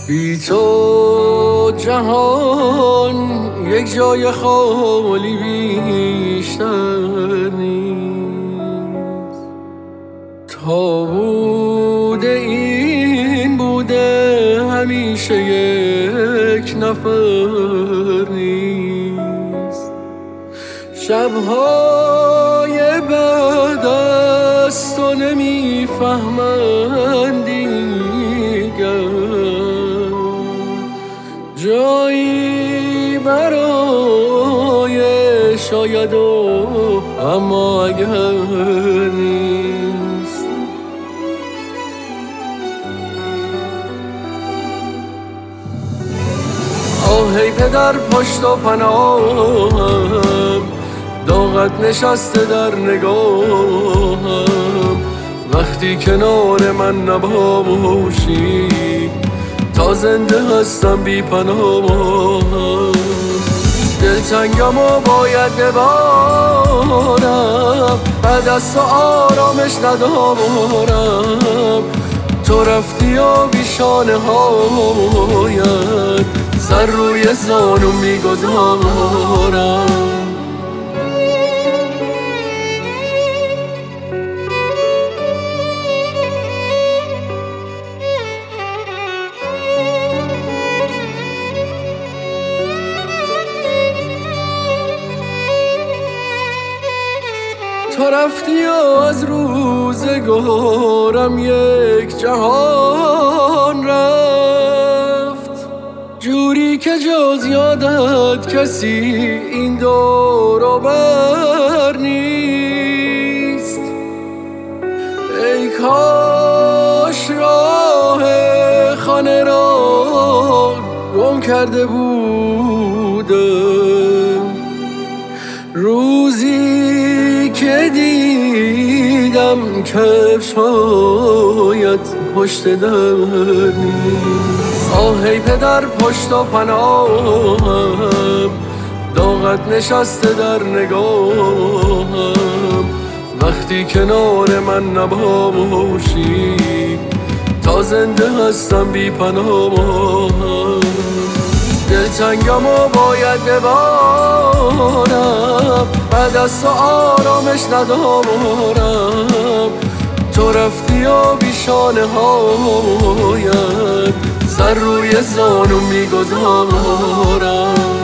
بی تو جهان یک جای خالی بیشتر نیست. تا بوده این بوده همیشه یک نفر نیست. شبهای بعد از تو نمیفهمند دیگر جایی برای شاید و اما اگر نیست. آهی پدر پشت و پناهم، داغت نشسته در نگاهم. وقتی کنار من نباشی تا زنده هستم بی پناهم. دلتنگم و باید ببارم، بعد از تو آرامش ندارم. تو رفتی و بیشانه هایت سر روی زانو میگذارم. تو رفتی و از روزگارم یک جهان رفت، جوری که جز یادت کسی این دور و بر نیست. ای کاش راه خانه را گم کرده بودم، روزی که دیدم کفشایت پشت در نیست. آهی پدر پشت و پناهم، داغت نشسته در نگاهم. وقتی کنار من نباشی تا زنده هستم بی پناهم. دلتنگم و باید ببارم، بعد از تو آرامش ندارم. تو رفتی و بیشانه هایت سر روی زانو میگذارم.